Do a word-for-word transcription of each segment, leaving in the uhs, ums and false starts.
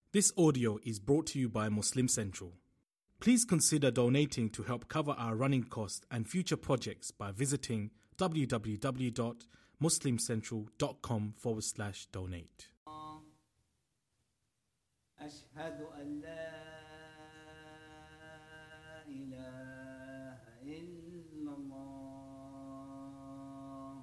This audio is brought to you by Muslim Central. Please consider donating to help cover our running costs and future projects by visiting www.muslimcentral.com forward slash donate. أشهد أن لا إله إلا الله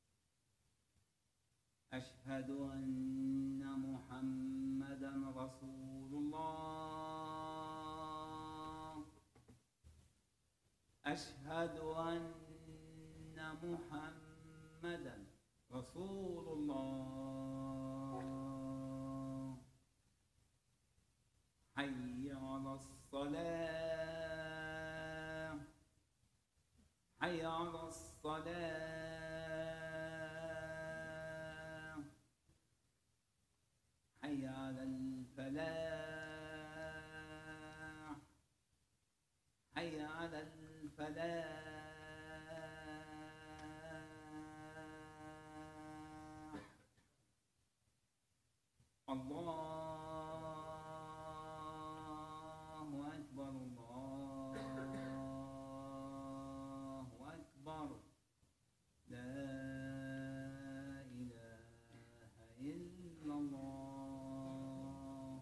أشهد أن محمدا رسول الله أشهد أن محمدا رسول الله حي على الصلاة حي على الصلاة حي على الفلاح حي على الفلاح الله أكبر الله أكبر لا إله إلا الله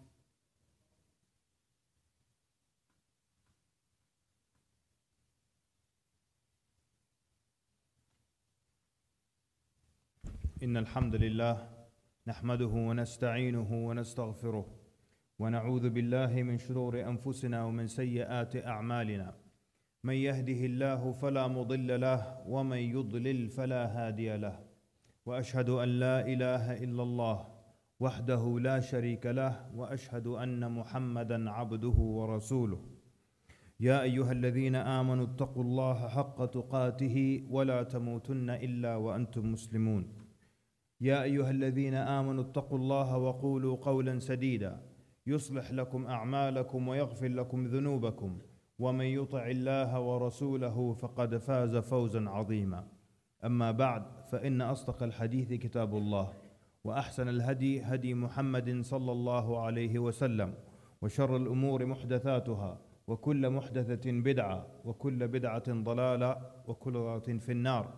إن الحمد لله نحمده ونستعينه ونستغفره ونعوذ بالله من شرور أنفسنا ومن سيئات أعمالنا من يهده الله فلا مضل له ومن يضلل فلا هادي له وأشهد أن لا إله إلا الله وحده لا شريك له وأشهد أن محمدا عبده ورسوله يا أيها الذين آمنوا اتقوا الله حق تقاته ولا تموتن إلا وأنتم مسلمون يا أيها الذين آمنوا اتقوا الله وقولوا قولا سديدا يصلح لكم أعمالكم ويغفر لكم ذنوبكم ومن يطع الله ورسوله فقد فاز فوزا عظيما أما بعد فإن أصدق الحديث كتاب الله وأحسن الهدي هدي محمد صلى الله عليه وسلم وشر الأمور محدثاتها وكل محدثة بدعة وكل بدعة ضلالة وكل ضلالة في النار.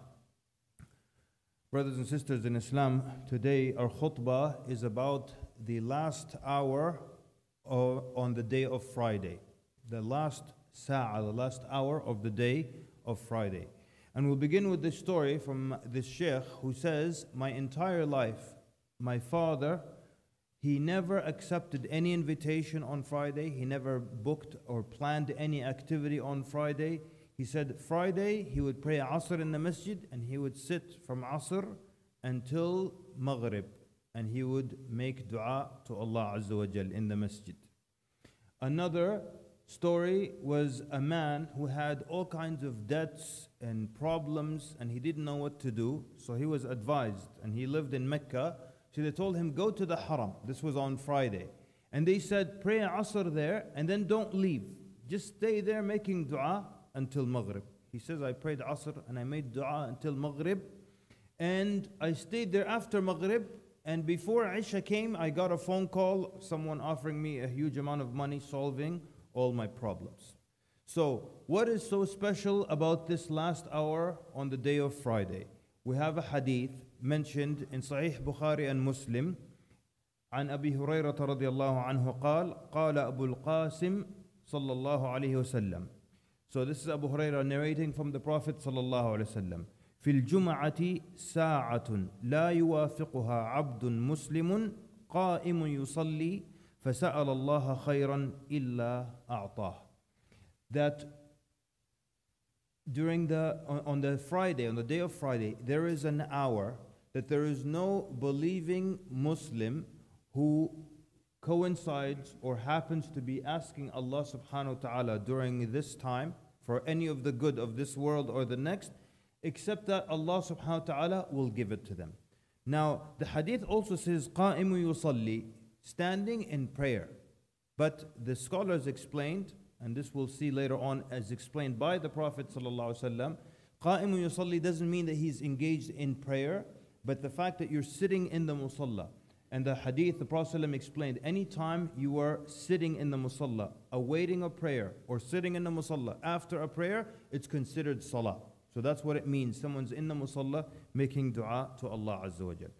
Brothers and sisters in Islam, today our khutbah is about the last hour of, on the day of Friday. The last sa'ah, the last hour of the day of Friday. And we'll begin with this story from this sheikh who says, my entire life, my father, he never accepted any invitation on Friday. He never booked or planned any activity on Friday. He said Friday he would pray Asr in the masjid and he would sit from Asr until Maghrib and he would make dua to Allah Azza wa Jal in the masjid. Another story was a man who had all kinds of debts and problems and he didn't know what to do, so he was advised and he lived in Mecca. So they told him, go to the Haram. This was on Friday. And they said, pray Asr there and then don't leave. Just stay there making dua until Maghrib. He says, I prayed Asr and I made dua until Maghrib. And I stayed there after Maghrib. And before Isha came, I got a phone call, someone offering me a huge amount of money, solving all my problems. So, what is so special about this last hour on the day of Friday? We have a hadith mentioned in Sahih Bukhari and Muslim. عن أبي هريرة رضي الله عنه قال قال أبو القاسم صلى الله عليه وسلم. So this is Abu Hurairah narrating from the Prophet صلى الله عليه وسلم. في الجمعة ساعة لا يوافقها عبد مسلم قائم يصلي فسأل الله خيرا إلا أعطاه. That during the on the Friday, on the day of Friday, there is an hour that there is no believing Muslim who coincides or happens to be asking Allah subhanahu wa ta'ala during this time for any of the good of this world or the next, except that Allah subhanahu wa ta'ala will give it to them. Now, the hadith also says, قَائِمُ يُصَلِّي, standing in prayer. But the scholars explained, and this we'll see later on as explained by the Prophet sallallahu alaihi wasallam, قَائِمُ يُصَلِّي doesn't mean that he's engaged in prayer, but the fact that you're sitting in the musalla. And the hadith, the Prophet ﷺ explained, anytime you are sitting in the musalla, awaiting a prayer, or sitting in the musalla after a prayer, it's considered salah. So that's what it means. Someone's in the musalla making dua to Allah Azza wa Jal.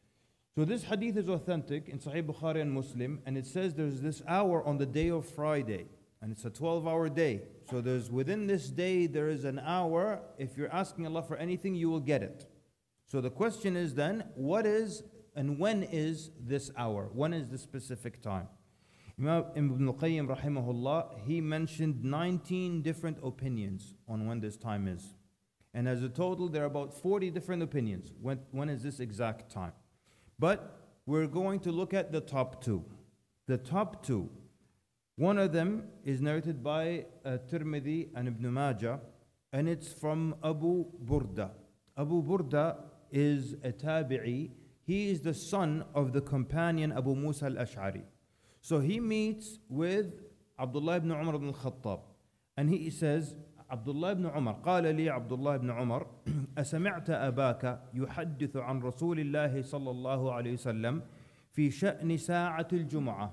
So this hadith is authentic in Sahih Bukhari and Muslim, and it says there's this hour on the day of Friday, and it's a twelve hour day. So there's within this day, there is an hour. If you're asking Allah for anything, you will get it. So the question is then, what is and when is this hour? When is the specific time? Imam Ibn al-Qayyim rahimahullah, he mentioned nineteen different opinions on when this time is. And as a total, there are about forty different opinions. When, when is this exact time? But we're going to look at the top two. The top two. One of them is narrated by uh, Tirmidhi and Ibn Majah, and it's from Abu Burda. Abu Burda is a tabi'i. He is the son of the companion Abu Musa al-Ash'ari. So he meets with Abdullah ibn Umar ibn al-Khattab. And he says, Abdullah ibn Umar, قال لي عبد الله بن عمر أسمعت أباك يحدث عن رسول الله صلى الله عليه وسلم في شأن ساعة الجمعة.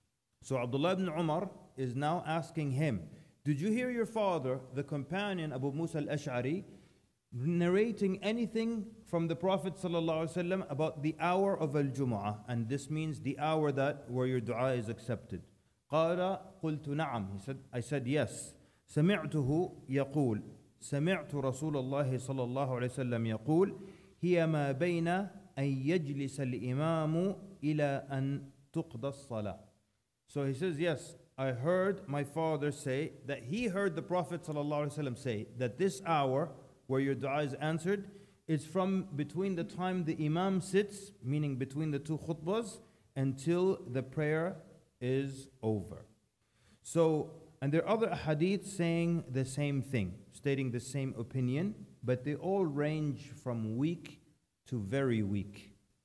So Abdullah ibn Umar is now asking him, did you hear your father, the companion Abu Musa al-Ash'ari, narrating anything from the Prophet ﷺ about the hour of al-Jumu'ah? And this means the hour that where your dua is accepted. قال قلت نعم. He said, I said yes. سمعته يقول سمعت رسول الله صلى الله عليه وسلم يقول هي ما بين أن يجلس الإمام إلى أن تقضى الصلاة. So he says, yes, I heard my father say that he heard the Prophet ﷺ say that this hour where your dua is answered is from between the time the Imam sits, meaning between the two khutbahs, until the prayer is over. So, and there are other hadiths saying the same thing, stating the same opinion, but they all range from weak to very weak.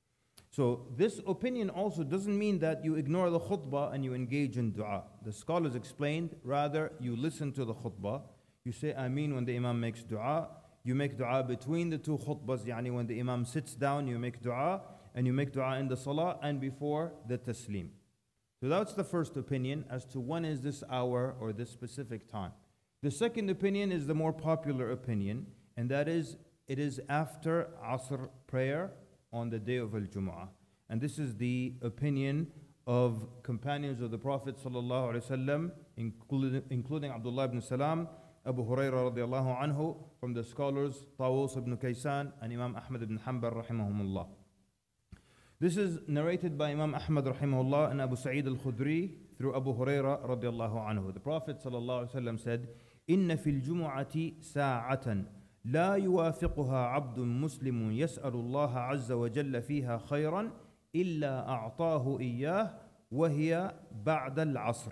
So this opinion also doesn't mean that you ignore the khutbah and you engage in dua. The scholars explained, rather you listen to the khutbah, you say Ameen when the Imam makes dua, you make dua between the two khutbahs, yani when the Imam sits down you make dua, and you make dua in the salah and before the taslim. So that's the first opinion as to when is this hour or this specific time. The second opinion is the more popular opinion, and that is it is after Asr prayer on the day of Al-Jumu'ah. And this is the opinion of companions of the Prophet sallallahu alaihi wasallam, including, including Abdullah ibn Salam, Abu Hurairah radiallahu anhu, from the scholars Tawus ibn Kaysan and Imam Ahmad ibn Hanbal rahimahumullah. This is narrated by Imam Ahmad rahimahullah and Abu Sa'id al-Khudri through Abu Hurairah radiallahu anhu. The Prophet sallallahu alaihi wasallam said, "Inna fil jumu'ati sa'atan لا يوافقها عبد مسلم يسأل الله عز وجل فيها خيرا إلا أعطاه إياه وهي بعد العصر."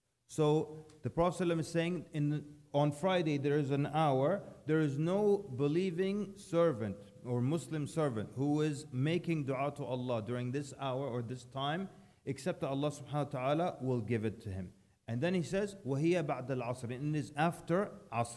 So the Prophet ﷺ is saying, in, on Friday there is an hour, there is no believing servant or Muslim servant who is making dua to Allah during this hour or this time, except that Allah subhanahu wa ta'ala will give it to him. And then he says, وَهِيَ بَعْدَ الْعَصْرِ, and it is after Asr.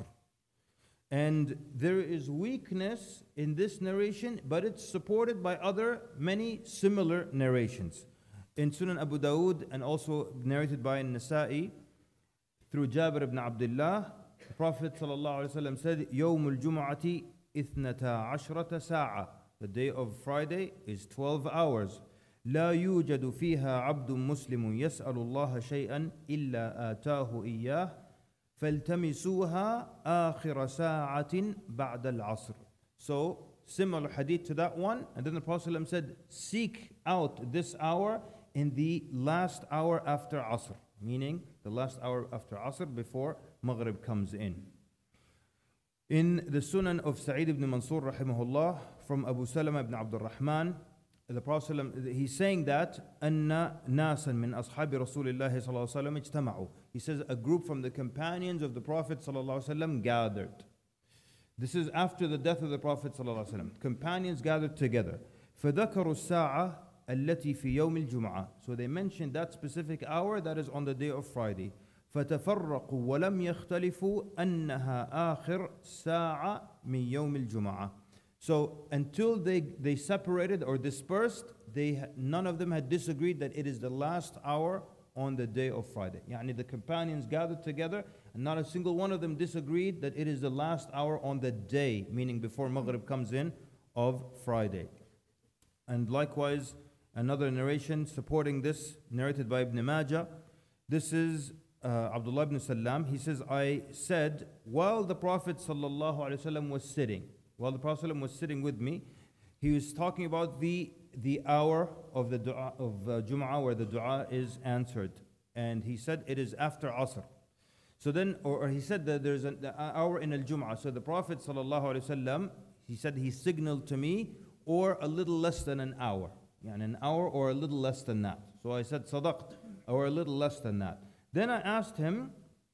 And there is weakness in this narration, but it's supported by other many similar narrations. In Sunan Abu Dawood and also narrated by Nasa'i through Jabir ibn Abdullah, the Prophet ﷺ said, يوم الجمعة اثنتا عشرة ساعة. The day of Friday is twelve hours. لا يوجد فيها عبد مسلم يسأل الله شيئا إلا آتاه إياه فَالْتَمِسُوهَا آخِرَ سَاعَةٍ بَعْدَ الْعَصْرِ. So, similar hadith to that one. And then the Prophet ﷺ said, seek out this hour in the last hour after Asr. Meaning, the last hour after Asr before Maghrib comes in. In the Sunan of Sa'id ibn Mansur rahimahullah, from Abu Salama ibn Abdul Rahman, the Prophet ﷺ, he's saying that أن ناسا من أصحاب رسول الله صلى الله عليه وسلم اجتمعوا. He says a group from the companions of the Prophet صلى الله عليه وسلم gathered. This is after the death of the Prophet صلى الله عليه وسلم. Companions gathered together. فذكروا الساعة التي في يوم الجمعة. So they mentioned that specific hour that is on the day of Friday. فتفرقوا ولم يختلفوا أنها آخر ساعة من يوم الجمعة. So until they, they separated or dispersed, they ha- none of them had disagreed that it is the last hour on the day of Friday. Yani the companions gathered together, and not a single one of them disagreed that it is the last hour on the day, meaning before Maghrib comes in, of Friday. And likewise, another narration supporting this, narrated by Ibn Majah. This is uh, Abdullah ibn Salam. He says, I said, while the Prophet sallallahu alaihi wasallam was sitting, while the Prophet was sitting with me, he was talking about the the hour of the dua of uh, Jum'ah where the dua is answered. And he said it is after Asr. So then, or, or he said that there's an hour in al-Jum'ah. So the Prophet sallallahu alaihi wasallam, he said he signaled to me, or a little less than an hour. Yani an hour or a little less than that. So I said sadaqt, or a little less than that. Then I asked him,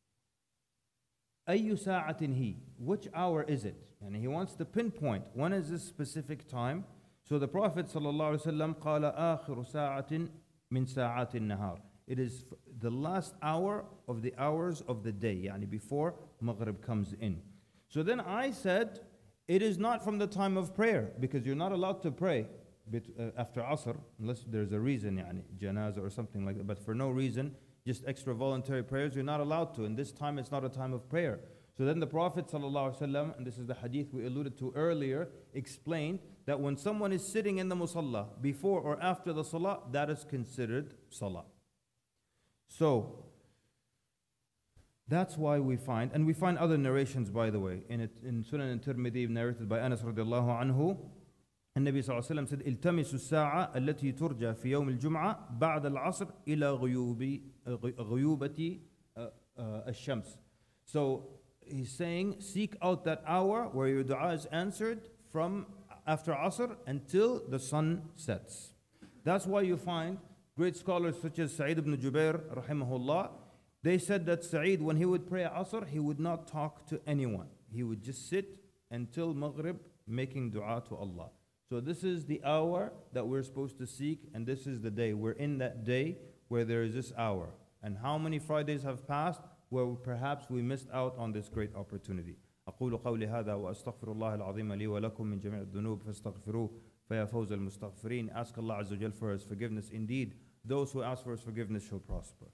أي ساعة هي? Which hour is it? And he wants to pinpoint when is this specific time. So the Prophet sallallahu alaihi wasallam قال آخر ساعة من ساعات النهار. It is the last hour of the hours of the day, yani before Maghrib comes in. So then I said, it is not from the time of prayer, because you're not allowed to pray after Asr, unless there's a reason, yani janazah or something like that. But for no reason, just extra voluntary prayers, you're not allowed to. And this time it's not a time of prayer. So then the Prophet ﷺ, and this is the hadith we alluded to earlier, explained that when someone is sitting in the musalla before or after the salah, that is considered salah. So that's why we find, and we find other narrations, by the way, in, it, in Sunan al-Tirmidhi, narrated by Anas radiallahu anhu. النبي صلى الله عليه وسلم said التمسوا الساعة التي ترجى في يوم الجمعة بعد العصر إلى غيوب غيوبة الشمس. So he's saying, seek out that hour where your dua is answered from after Asr until the sun sets. That's why you find great scholars such as Sa'id ibn Jubair rahimahullah, they said that Sa'id, when he would pray Asr, he would not talk to anyone. He would just sit until Maghrib making dua to Allah. So this is the hour that we're supposed to seek, and this is the day. We're in that day where there is this hour. And how many Fridays have passed where perhaps we missed out on this great opportunity. أقول قولي هذا وأستغفر الله العظيم لي ولكم من جميع الذنوب فاستغفروه فيا فوز المستغفرين. Ask Allah Azza wa Jal for His forgiveness. Indeed, those who ask for His forgiveness shall prosper.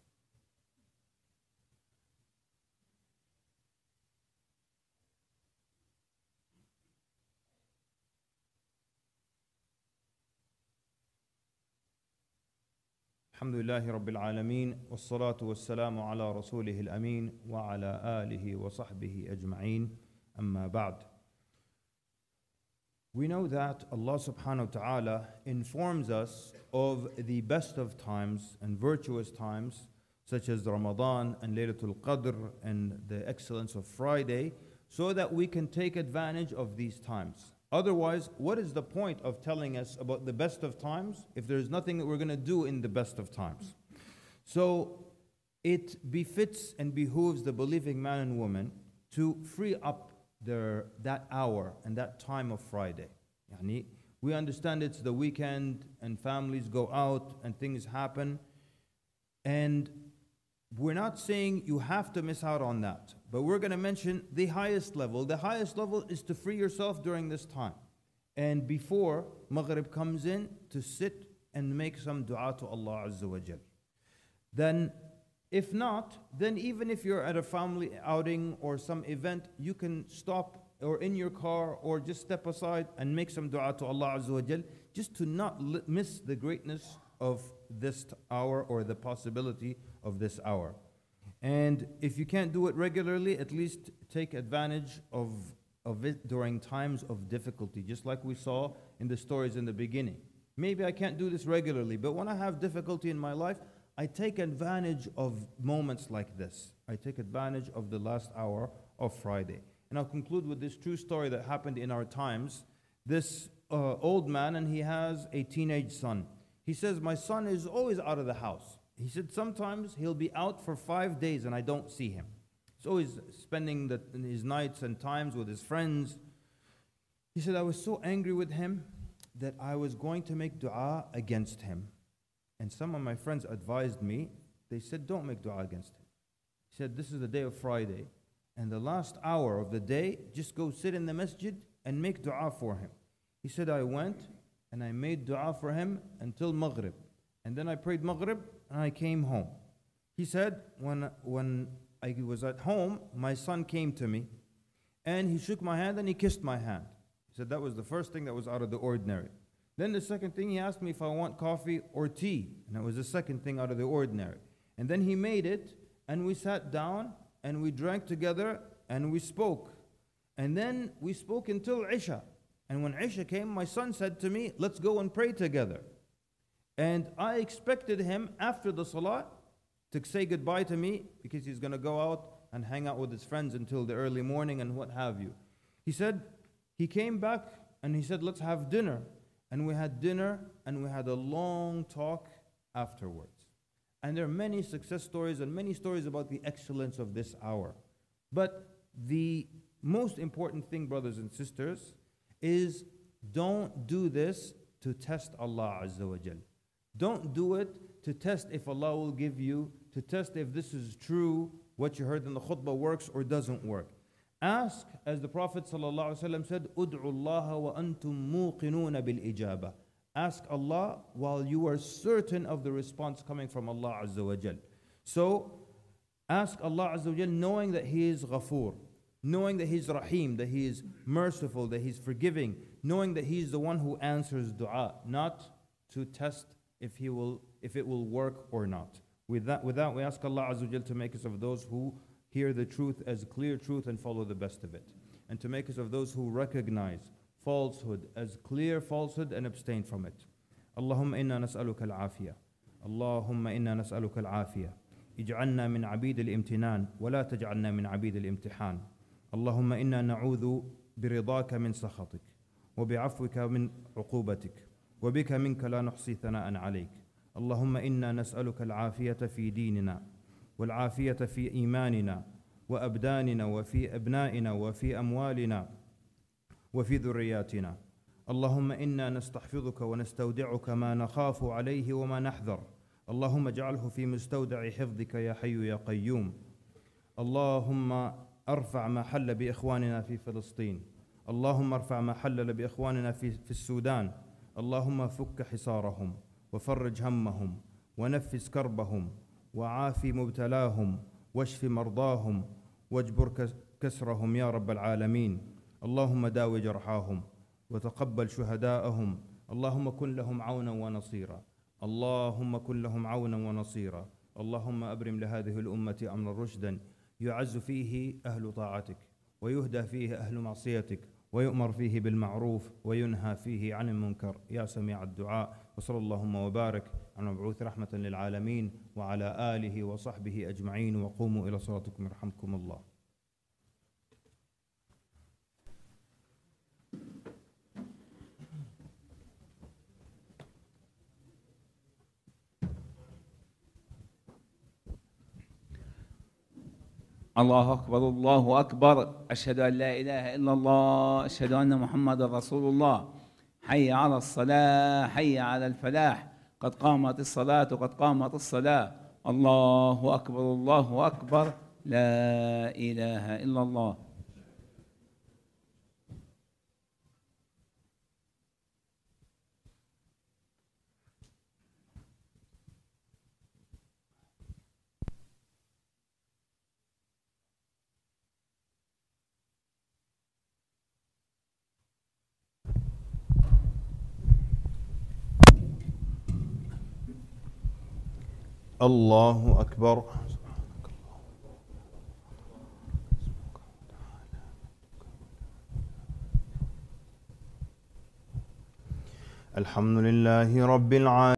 الحمد لله رب العالمين والصلاة والسلام على رسوله الأمين وعلى آله وصحبه أجمعين أما بعد. We know that Allah subhanahu wa ta'ala informs us of the best of times and virtuous times, such as Ramadan and Laylatul Qadr and the excellence of Friday, so that we can take advantage of these times. Otherwise, what is the point of telling us about the best of times if there's nothing that we're going to do in the best of times? So it befits and behooves the believing man and woman to free up their that hour and that time of Friday. Yani, we understand it's the weekend and families go out and things happen, and we're not saying you have to miss out on that, but we're going to mention the highest level. The highest level is to free yourself during this time, and before Maghrib comes in, to sit and make some dua to Allah Azza wa Jal. Then if not, then even if you're at a family outing or some event, you can stop or in your car or just step aside and make some dua to Allah Azza wa Jal, just to not li- miss the greatness of this hour or the possibility of this hour. And if you can't do it regularly, at least take advantage of, of it during times of difficulty, just like we saw in the stories in the beginning. Maybe I can't do this regularly, but when I have difficulty in my life, I take advantage of moments like this. I take advantage of the last hour of Friday. And I'll conclude with this true story that happened in our times. This uh, old man, and he has a teenage son. He says, my son is always out of the house. He said, sometimes he'll be out for five days and I don't see him. He's always spending the, his nights and times with his friends. He said, I was so angry with him that I was going to make dua against him. And some of my friends advised me, they said, don't make dua against him. He said, this is the day of Friday, and the last hour of the day, just go sit in the masjid and make dua for him. He said, I went and I made dua for him until Maghrib. And then I prayed Maghrib and I came home. He said, when, when I was at home, my son came to me and he shook my hand and he kissed my hand. He said that was the first thing that was out of the ordinary. Then the second thing, he asked me if I want coffee or tea. And that was the second thing out of the ordinary. And then he made it and we sat down and we drank together and we spoke. And then we spoke until Isha. And when Isha came, my son said to me, let's go and pray together. And I expected him after the salah to say goodbye to me because he's going to go out and hang out with his friends until the early morning and what have you. He said, he came back and he said, let's have dinner. And we had dinner and we had a long talk afterwards. And there are many success stories and many stories about the excellence of this hour. But the most important thing, brothers and sisters, is don't do this to test Allah Azza wa Jal. Don't do it to test if Allah will give you, to test if this is true, what you heard in the khutbah works or doesn't work. Ask, as the Prophet ﷺ said, "Ud'u Allah wa antum muqinuna bil ijaba." Ask Allah while you are certain of the response coming from Allah Azza wa Jal. So, ask Allah Azza wa Jal knowing that He is Ghafoor, knowing that He's Rahim, that He is merciful, that He's forgiving, knowing that He's the one who answers dua, not to test if He will, if it will work or not. With that, with that, we ask Allah Azza wa Jal to make us of those who hear the truth as clear truth and follow the best of it, and to make us of those who recognize falsehood as clear falsehood and abstain from it. Allahumma inna nas'aluka al-afiyah. Allahumma inna nas'aluka al-afiyah. اجعلنا من عبيد الامتنان ولا تجعلنا من عبيد الامتحان. اللهم إنا نعوذ برضاك من سخطك وبعفوك من عقوبتك وبك منك لا نحصي ثناء عليك. اللهم إنا نسألك العافية في ديننا والعافية في إيماننا وأبداننا وفي أبنائنا وفي أموالنا وفي ذرياتنا. اللهم إنا نستحفظك ونستودعك ما نخاف عليه وما نحذر. اللهم اجعله في مستودع حفظك يا حي يا قيوم. اللهم ارفع ما حل بإخواننا في فلسطين. اللهم ارفع ما حلل بإخواننا في, في السودان. اللهم فك حصارهم وفرج همهم ونفس كربهم وعافي مبتلاهم واشف مرضاهم واجبر كسرهم يا رب العالمين. اللهم داوي جرحاهم وتقبل شهداءهم. اللهم كن لهم عونا ونصيرا. اللهم كن لهم عونا ونصيرا. اللهم أبرم لهذه الأمة أمرا رشدا يعز فيه أهل طاعتك ويهدى فيه أهل معصيتك ويؤمر فيه بالمعروف وينهى فيه عن المنكر يا سميع الدعاء. وصلى اللهم وبارك على المبعوث رحمة للعالمين وعلى آله وصحبه أجمعين. وقوموا إلى صلاتكم يرحمكم الله. الله أكبر الله أكبر. أشهد أن لا إله إلا الله. أشهد أن محمد رسول الله. حي على الصلاة حي على الفلاح. قد قامت الصلاة قد قامت الصلاة. الله أكبر الله أكبر. لا إله إلا الله. الله أكبر. الحمد لله رب العالمين.